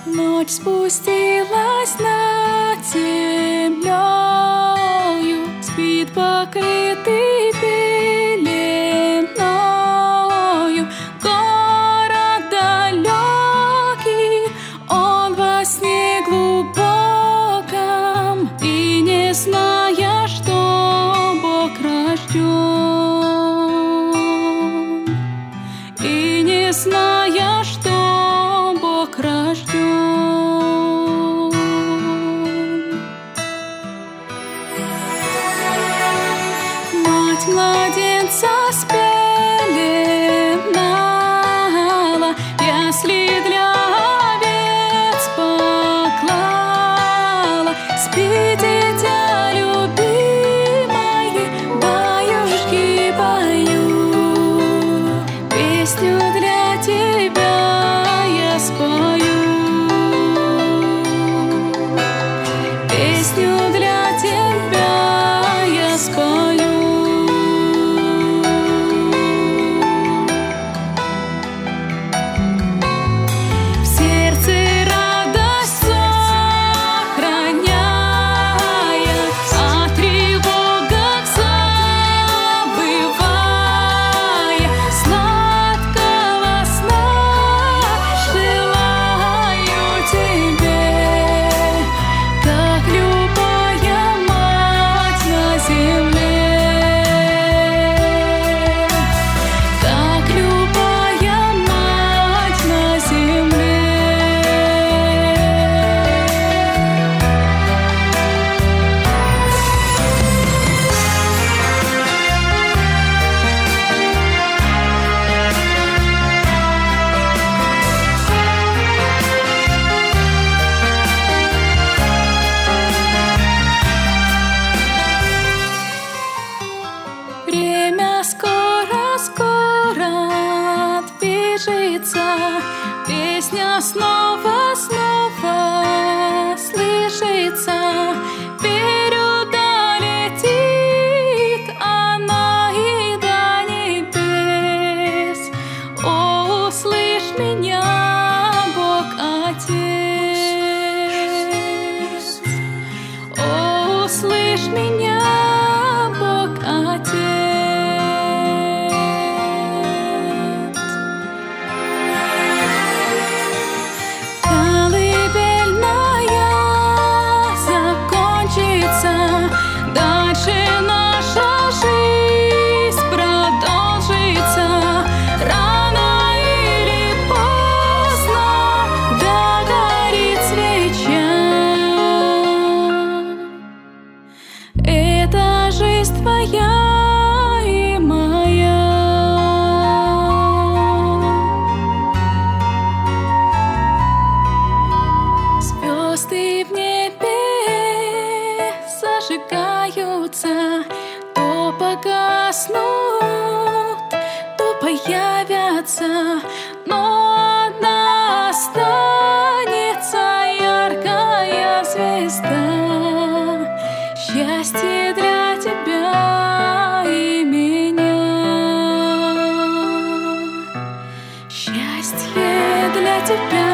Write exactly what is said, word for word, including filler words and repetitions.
Ночь спустилась над землею, спит покрытый пеленою. Город далекий, он во сне глубоком, и не зная, что Бог рожден, и не зная, что Бог рожден. Мать младенца спеленала, ясли для овец поклала. Спи, дитя любимое, баюшки пою, песню для тебя я спою, песню для тебя я спою. В сердце радость сохраняя, о тревогах забывая, сладкого сна желаю тебе, как любая мать на земле, как любая мать на земле. Время скоро-скоро движется, песня снова-снова слышится. Верю, долетит она и до небес. О, услышь меня, Бог Отец, о, услышь меня, Бог Отец. Колыбельная закончится, дальше наша жизнь продолжится. Рано или поздно догорит свеча. Это жизнь твоя и моя. Звезды в небе зажигаются, то погаснут, то появятся, но одна останется яркая звезда. Счастье для тебя и меня, счастье для тебя